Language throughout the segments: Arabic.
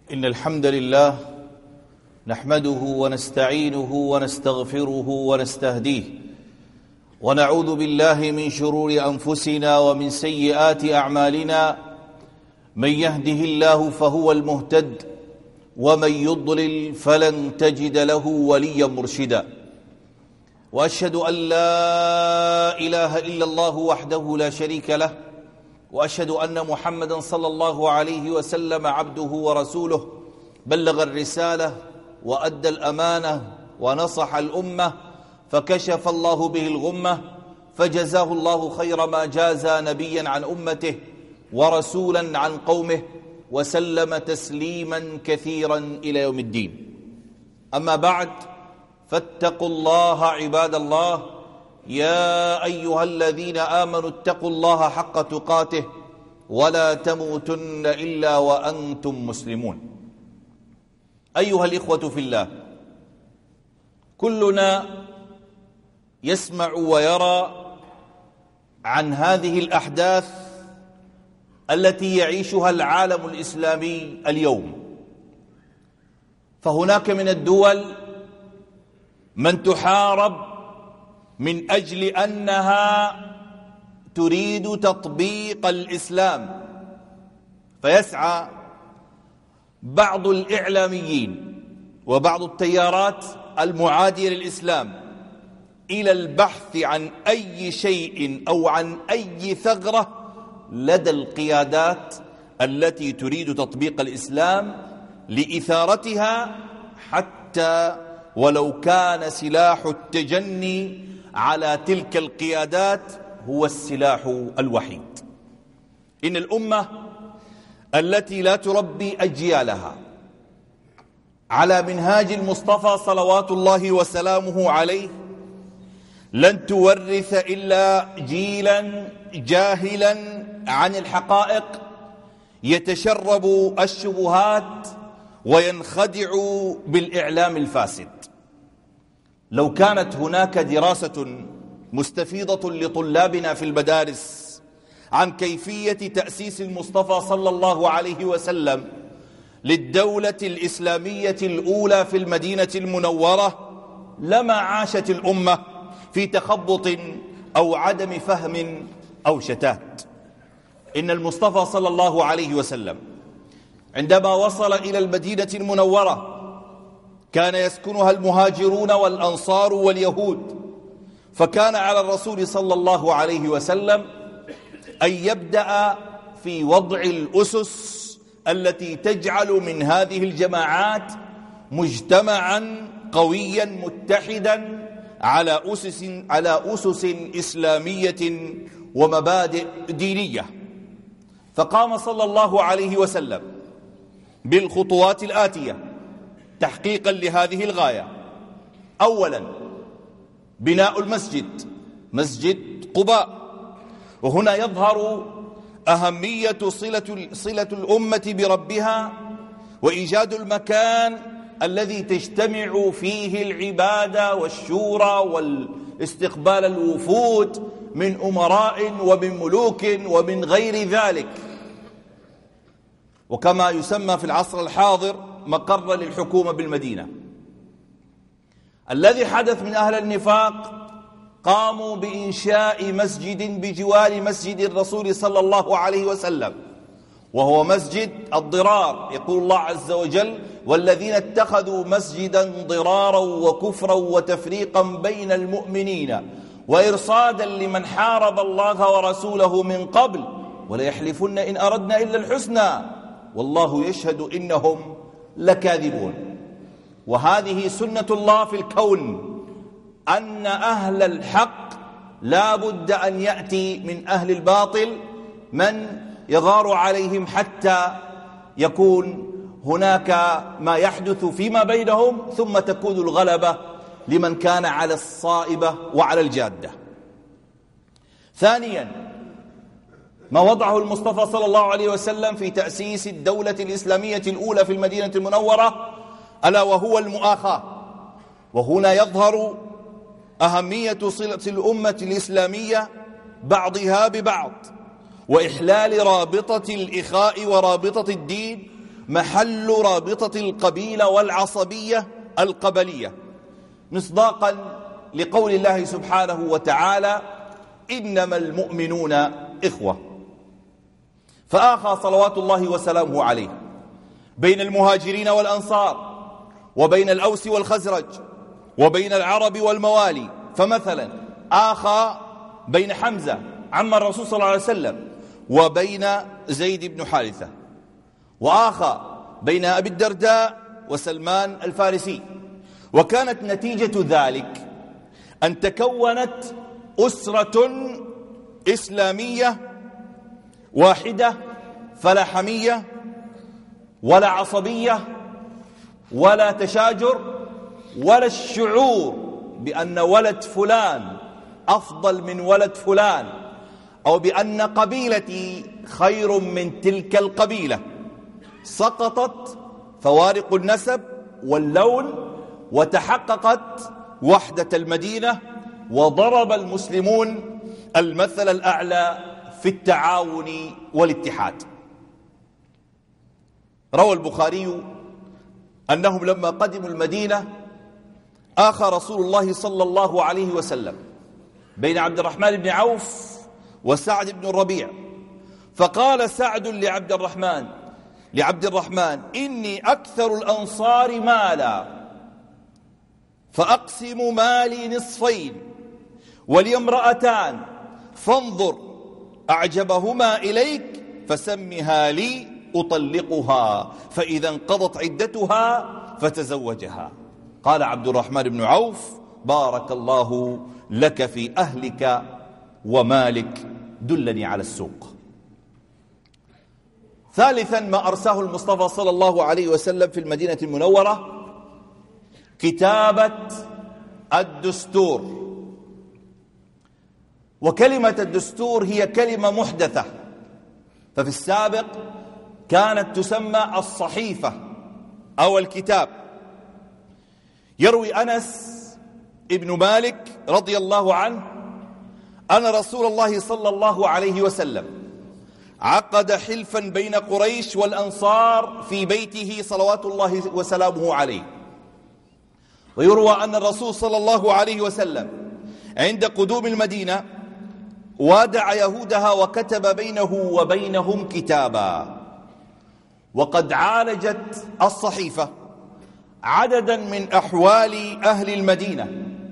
إن الحمد لله نحمده ونستعينه ونستغفره ونستهديه ونعوذ بالله من شرور أنفسنا ومن سيئات أعمالنا. من يهده الله فهو المهتد ومن يضلل فلن تجد له وليا مرشدا. وأشهد أن لا إله إلا الله وحده لا شريك له، وأشهد أن محمدا صلى الله عليه وسلم عبده ورسوله، بلغ الرسالة وأدى الأمانة ونصح الأمة، فكشف الله به الغمة، فجزاه الله خير ما جازى نبيا عن أمته ورسولا عن قومه، وسلم تسليما كثيرا إلى يوم الدين. أما بعد، فاتقوا الله عباد الله، يا أيها الذين آمنوا اتقوا الله حق تقاته ولا تموتن إلا وأنتم مسلمون. أيها الإخوة في الله، كلنا يسمع ويرى عن هذه الأحداث التي يعيشها العالم الإسلامي اليوم. فهناك من الدول من تحارب من أجل أنها تريد تطبيق الإسلام، فيسعى بعض الإعلاميين وبعض التيارات المعادية للإسلام إلى البحث عن أي شيء أو عن أي ثغرة لدى القيادات التي تريد تطبيق الإسلام لإثارتها، حتى ولو كان سلاح التجني على تلك القيادات هو السلاح الوحيد. إن الأمة التي لا تربي أجيالها على منهاج المصطفى صلوات الله وسلامه عليه لن تورث إلا جيلا جاهلا عن الحقائق، يتشرب الشبهات وينخدع بالإعلام الفاسد. لو كانت هناك دراسة مستفيضة لطلابنا في المدارس عن كيفية تأسيس المصطفى صلى الله عليه وسلم للدولة الإسلامية الأولى في المدينة المنورة، لما عاشت الأمة في تخبط أو عدم فهم أو شتات. إن المصطفى صلى الله عليه وسلم عندما وصل إلى المدينة المنورة كان يسكنها المهاجرون والأنصار واليهود، فكان على الرسول صلى الله عليه وسلم أن يبدأ في وضع الأسس التي تجعل من هذه الجماعات مجتمعا قويا متحدا على أسس إسلامية ومبادئ دينية. فقام صلى الله عليه وسلم بالخطوات الآتية تحقيقا لهذه الغاية. أولا، بناء المسجد، مسجد قباء، وهنا يظهر أهمية صلة الأمة بربها وإيجاد المكان الذي تجتمع فيه العبادة والشورى والاستقبال الوفود من أمراء ومن ملوك ومن غير ذلك، وكما يسمى في العصر الحاضر مقر للحكومة بالمدينة. الذي حدث من أهل النفاق قاموا بإنشاء مسجد بجوار مسجد الرسول صلى الله عليه وسلم، وهو مسجد الضرار. يقول الله عز وجل: والذين اتخذوا مسجدا ضرارا وكفرا وتفريقا بين المؤمنين وإرصادا لمن حارب الله ورسوله من قبل وليحلفن إن أردنا إلا الحسنى والله يشهد إنهم لكاذبون. وهذه سنة الله في الكون، أن أهل الحق لا بد أن يأتي من أهل الباطل من يغار عليهم حتى يكون هناك ما يحدث فيما بينهم، ثم تكون الغلبة لمن كان على الصائبة وعلى الجادة. ثانيا، ما وضعه المصطفى صلى الله عليه وسلم في تأسيس الدولة الإسلامية الأولى في المدينة المنورة، ألا وهو المؤاخاة. وهنا يظهر أهمية صلة الأمة الإسلامية بعضها ببعض، وإحلال رابطة الإخاء ورابطة الدين محل رابطة القبيلة والعصبية القبلية، مصداقا لقول الله سبحانه وتعالى: إنما المؤمنون إخوة. فآخى صلوات الله وسلامه عليه بين المهاجرين والأنصار، وبين الأوس والخزرج، وبين العرب والموالي. فمثلا آخى بين حمزة عم الرسول صلى الله عليه وسلم وبين زيد بن حارثة، وآخى بين أبي الدرداء وسلمان الفارسي. وكانت نتيجة ذلك أن تكونت أسرة إسلامية واحدة، فلا حمية ولا عصبية ولا تشاجر ولا الشعور بأن ولد فلان أفضل من ولد فلان، أو بأن قبيلتي خير من تلك القبيلة. سقطت فوارق النسب واللون، وتحققت وحدة المدينة، وضرب المسلمون المثل الأعلى في التعاون والاتحاد. روى البخاري أنهم لما قدموا المدينة آخى رسول الله صلى الله عليه وسلم بين عبد الرحمن بن عوف وسعد بن الربيع، فقال سعد لعبد الرحمن: إني أكثر الأنصار مالا، فأقسم مالي نصفين، ولي امرأتان، فانظر أعجبهما إليك فسمها لي أطلقها، فإذا انقضت عدتها فتزوجها. قال عبد الرحمن بن عوف: بارك الله لك في أهلك ومالك، دلني على السوق. ثالثا ما أرساه المصطفى صلى الله عليه وسلم في المدينة المنورة كتابة الدستور. وكلمة الدستور هي كلمة محدثة، ففي السابق كانت تسمى الصحيفة أو الكتاب. يروي أنس ابن مالك رضي الله عنه أن رسول الله صلى الله عليه وسلم عقد حلفا بين قريش والأنصار في بيته صلوات الله وسلامه عليه. ويروى أن الرسول صلى الله عليه وسلم عند قدوم المدينة وادع يهودها وكتب بينه وبينهم كتابا. وقد عالجت الصحيفة عددا من أحوال أهل المدينة،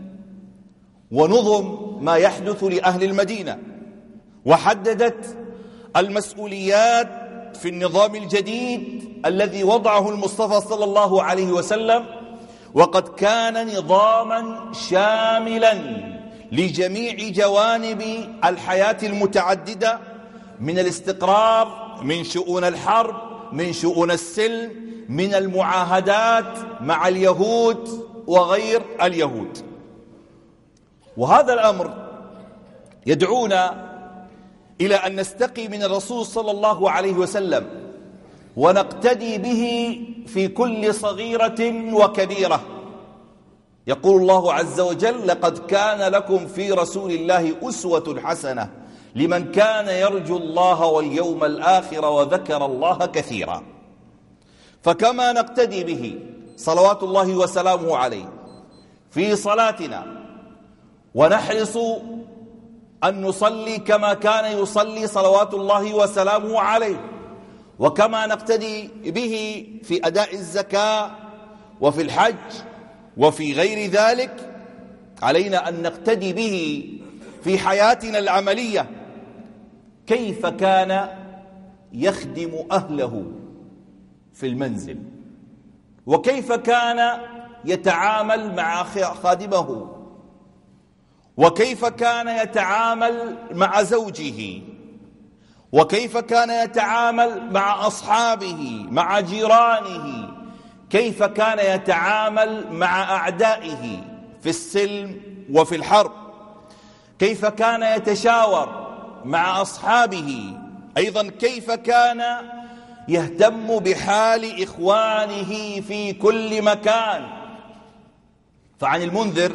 ونظم ما يحدث لأهل المدينة، وحددت المسؤوليات في النظام الجديد الذي وضعه المصطفى صلى الله عليه وسلم. وقد كان نظاما شاملا لجميع جوانب الحياة المتعددة، من الاستقرار، من شؤون الحرب، من شؤون السلم، من المعاهدات مع اليهود وغير اليهود. وهذا الأمر يدعونا إلى أن نستقي من الرسول صلى الله عليه وسلم ونقتدي به في كل صغيرة وكبيرة. يقول الله عز وجل: لقد كان لكم في رسول الله أسوة حسنة لمن كان يرجو الله واليوم الآخر وذكر الله كثيرا. فكما نقتدي به صلوات الله وسلامه عليه في صلاتنا، ونحرص أن نصلي كما كان يصلي صلوات الله وسلامه عليه، وكما نقتدي به في أداء الزكاة وفي الحج وفي غير ذلك، علينا أن نقتدي به في حياتنا العملية. كيف كان يخدم أهله في المنزل، وكيف كان يتعامل مع خادمه، وكيف كان يتعامل مع زوجه، وكيف كان يتعامل مع أصحابه، مع جيرانه، كيف كان يتعامل مع أعدائه في السلم وفي الحرب، كيف كان يتشاور مع أصحابه، أيضا كيف كان يهتم بحال إخوانه في كل مكان. فعن المنذر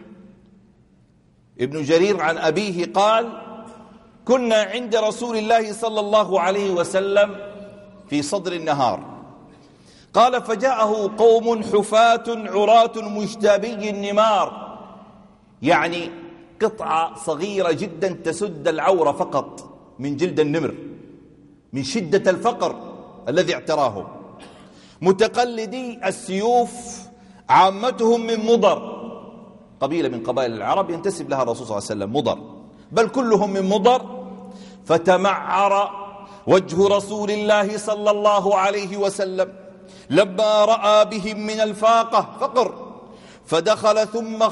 ابن جرير عن أبيه قال: كنا عند رسول الله صلى الله عليه وسلم في صدر النهار، قال فجاءه قوم حفاة عراة مجتابي النمار، يعني قطعة صغيرة جدا تسد العورة فقط من جلد النمر من شدة الفقر الذي اعتراهم، متقلدي السيوف، عامتهم من مضر، قبيلة من قبائل العرب ينتسب لها الرسول صلى الله عليه وسلم، مضر، بل كلهم من مضر. فتمعر وجه رسول الله صلى الله عليه وسلم لما رأى بهم من الفاقة فقر، فدخل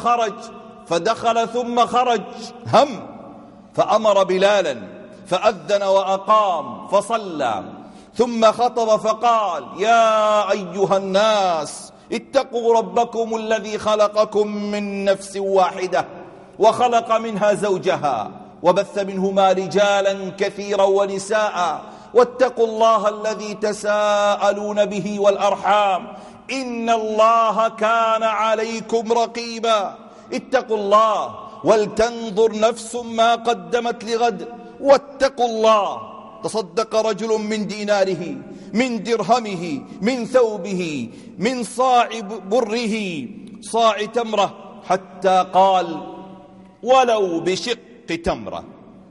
ثم خرج هم، فأمر بلالا فأذن وأقام فصلى، ثم خطب فقال يا أيها الناس اتقوا ربكم الذي خلقكم من نفس واحدة وخلق منها زوجها وبث منهما رجالا كثيرا ونساء، واتقوا الله الذي تساءلون به والأرحام إن الله كان عليكم رقيبا. اتقوا الله ولتنظر نفس ما قدمت لغد واتقوا الله. تصدق رجل من ديناره، من درهمه، من ثوبه، من صاع بره، صاع تمرة، حتى قال ولو بشق تمرة.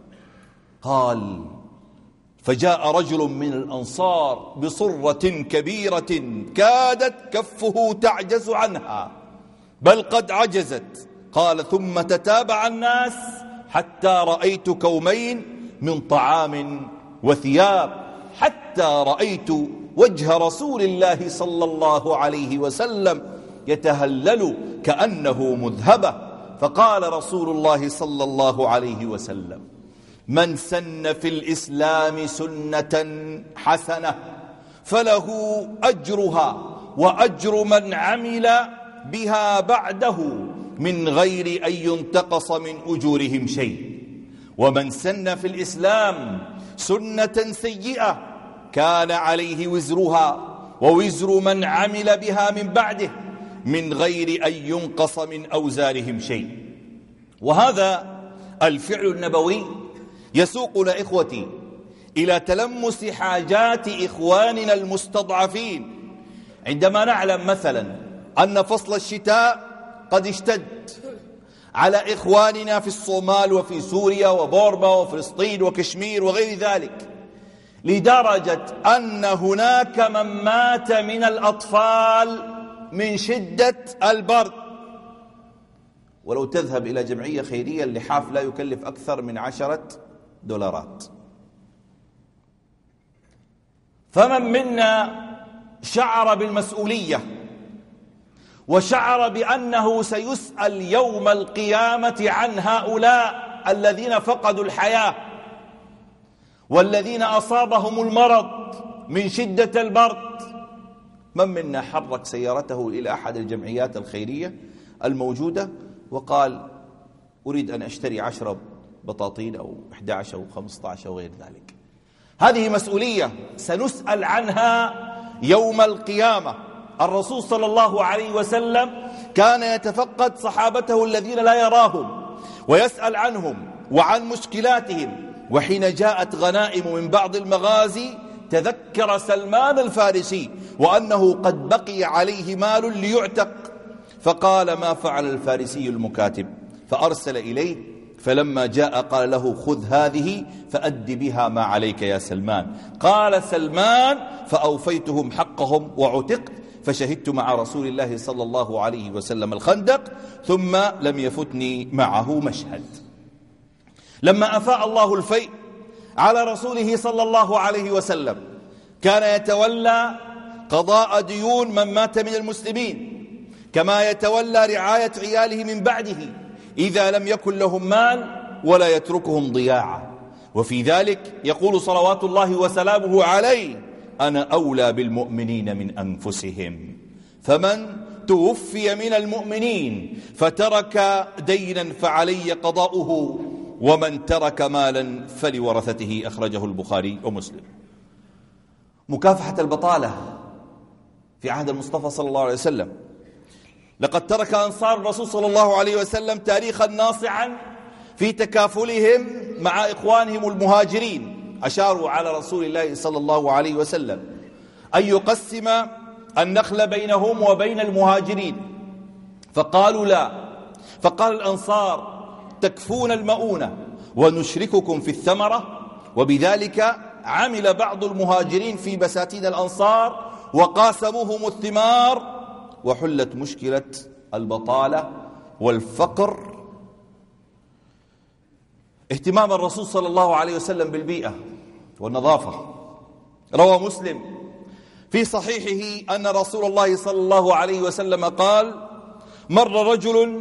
قال فجاء رجل من الأنصار بصرة كبيرة كادت كفه تعجز عنها، بل قد عجزت. قال ثم تتابع الناس حتى رأيت كومين من طعام وثياب، حتى رأيت وجه رسول الله صلى الله عليه وسلم يتهلل كأنه مذهبة. فقال رسول الله صلى الله عليه وسلم من سن في الإسلام سنة حسنة فله أجرها وأجر من عمل بها بعده من غير أن ينتقص من أجورهم شيء، ومن سن في الإسلام سنة سيئة كان عليه وزرها ووزر من عمل بها من بعده من غير أن ينقص من أوزارهم شيء. وهذا الفعل النبوي يسوقنا إخوتي إلى تلمس حاجات إخواننا المستضعفين. عندما نعلم مثلا أن فصل الشتاء قد اشتد على إخواننا في الصومال وفي سوريا وبورما وفلسطين وكشمير وغير ذلك، لدرجة أن هناك من مات من الأطفال من شدة البرد. ولو تذهب إلى جمعية خيرية اللحاف لا يكلف أكثر من $10. فمن منا شعر بالمسؤولية وشعر بأنه سيسأل يوم القيامة عن هؤلاء الذين فقدوا الحياة والذين أصابهم المرض من شدة البرد؟ من منا حرك سيارته إلى أحد الجمعيات الخيرية الموجودة وقال أريد أن أشتري 10 بطاطين أو 11 أو 15 أو غير ذلك؟ هذه مسؤولية سنسأل عنها يوم القيامة. الرسول صلى الله عليه وسلم كان يتفقد صحابته الذين لا يراهم ويسأل عنهم وعن مشكلاتهم، وحين جاءت غنائم من بعض المغازي تذكر سلمان الفارسي وأنه قد بقي عليه مال ليعتق، فقال ما فعل الفارسي المكاتب؟ فأرسل إليه، فلما جاء قال له خذ هذه فأد بها ما عليك يا سلمان. قال سلمان فأوفيتهم حقهم وعتقت، فشهدت مع رسول الله صلى الله عليه وسلم الخندق ثم لم يفتني معه مشهد. لما أفاء الله الفيء على رسوله صلى الله عليه وسلم كان يتولى قضاء ديون من مات من المسلمين، كما يتولى رعاية عياله من بعده إذا لم يكن لهم مال ولا يتركهم ضياعا. وفي ذلك يقول صلوات الله وسلامه عليه أنا أولى بالمؤمنين من أنفسهم، فمن توفي من المؤمنين فترك دينا فعلي قضاؤه، ومن ترك مالا فلورثته. أخرجه البخاري ومسلم. مكافحة البطالة في عهد المصطفى صلى الله عليه وسلم. لقد ترك أنصار الرسول صلى الله عليه وسلم تاريخا ناصعا في تكافلهم مع إخوانهم المهاجرين. أشاروا على رسول الله صلى الله عليه وسلم أن يقسم النخل بينهم وبين المهاجرين، فقالوا لا. فقال الأنصار: تكفون المؤونة ونشرككم في الثمرة. وبذلك عمل بعض المهاجرين في بساتين الأنصار وقاسموهم الثمار، وحلت مشكلة البطالة والفقر. اهتمام الرسول صلى الله عليه وسلم بالبيئة والنظافة. روى مسلم في صحيحه أن رسول الله صلى الله عليه وسلم قال: مر رجل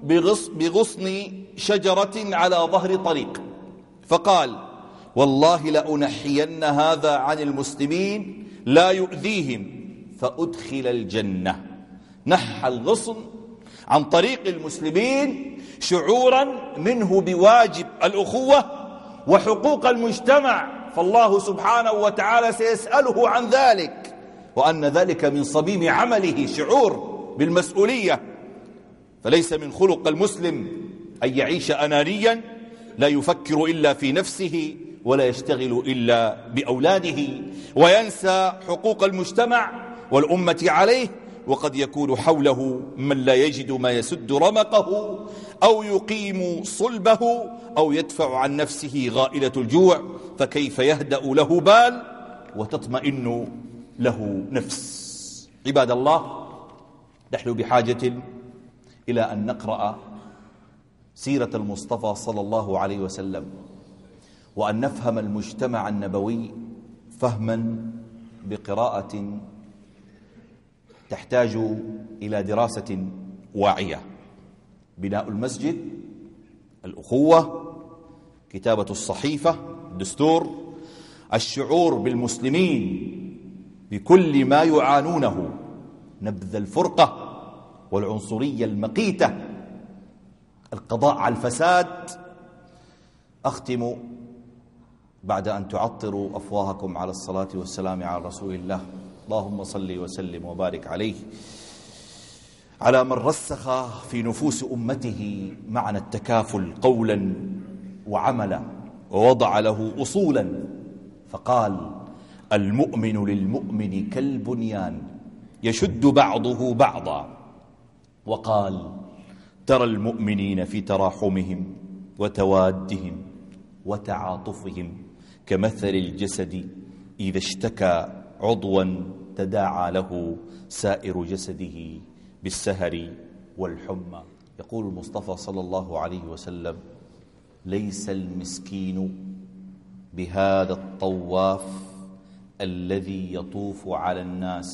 بغصن شجرة على ظهر طريق، فقال: والله لأنحين هذا عن المسلمين لا يؤذيهم فأدخل الجنة. نحى الغصن عن طريق المسلمين شعورا منه بواجب الأخوة وحقوق المجتمع، فالله سبحانه وتعالى سيسأله عن ذلك، وأن ذلك من صميم عمله، شعور بالمسؤولية. فليس من خلق المسلم أن يعيش أنانيا لا يفكر إلا في نفسه ولا يشتغل إلا بأولاده، وينسى حقوق المجتمع والأمة عليه، وقد يكون حوله من لا يجد ما يسد رمقه أو يقيم صلبه أو يدفع عن نفسه غائلة الجوع، فكيف يهدأ له بال وتطمئن له نفس؟ عباد الله، نحن بحاجة إلى أن نقرأ سيرة المصطفى صلى الله عليه وسلم، وأن نفهم المجتمع النبوي فهما بقراءة تحتاج إلى دراسة واعية. بناء المسجد، الأخوة، كتابة الصحيفة، الدستور، الشعور بالمسلمين بكل ما يعانونه، نبذ الفرقة والعنصرية المقيتة، القضاء على الفساد. أختم بعد أن تعطروا أفواهكم على الصلاة والسلام على رسول الله، اللهم صل وسلم وبارك عليه، على من رسخ في نفوس أمته معنى التكافل قولا وعملا، ووضع له أصولا، فقال: المؤمن للمؤمن كالبنيان يشد بعضه بعضا. وقال: ترى المؤمنين في تراحمهم وتوادهم وتعاطفهم كمثل الجسد إذا اشتكى عضوا تداعى له سائر جسده بالسهر والحمى. يقول المصطفى صلى الله عليه وسلم: ليس المسكين بهذا الطواف الذي يطوف على الناس،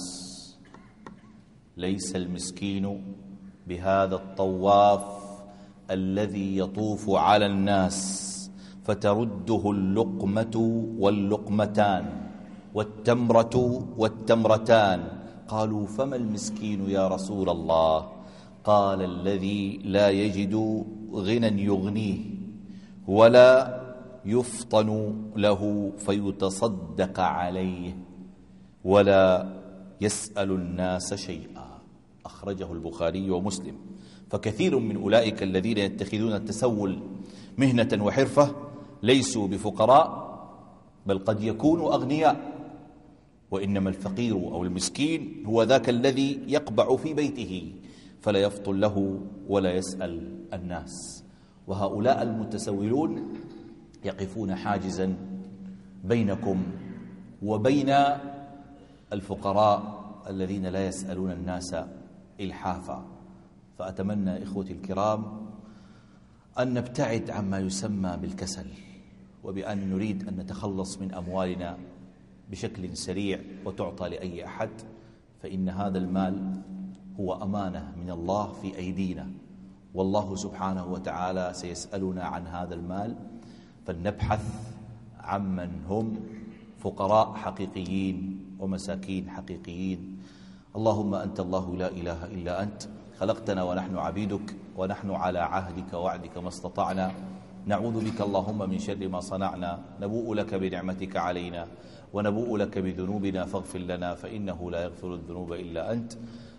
ليس المسكين بهذا الطواف الذي يطوف على الناس فترده اللقمة واللقمتان والتمرة والتمرتان. قالوا: فما المسكين يا رسول الله؟ قال: الذي لا يجد غنى يغنيه ولا يفطن له فيتصدق عليه ولا يسأل الناس شيئا. أخرجه البخاري ومسلم. فكثير من أولئك الذين يتخذون التسول مهنة وحرفة ليسوا بفقراء، بل قد يكونوا أغنياء، وإنما الفقير أو المسكين هو ذاك الذي يقبع في بيته فلا يفطن له ولا يسأل الناس. وهؤلاء المتسولون يقفون حاجزا بينكم وبين الفقراء الذين لا يسألون الناس إلحافا. فأتمنى إخوتي الكرام أن نبتعد عما يسمى بالكسل، وبأن نريد أن نتخلص من أموالنا بشكل سريع وتعطى لأي أحد، فإن هذا المال هو أمانة من الله في أيدينا، والله سبحانه وتعالى سيسألنا عن هذا المال. فلنبحث عمن هم فقراء حقيقيين ومساكين حقيقيين. اللهم أنت الله لا إله إلا أنت، خلقتنا ونحن عبيدك، ونحن على عهدك ووعدك ما استطعنا. نعوذ بك اللهم من شر ما صنعنا، نبوء لك بنعمتك علينا ونبوء لك بذنوبنا فاغفر لنا، فإنه لا يغفر الذنوب إلا أنت.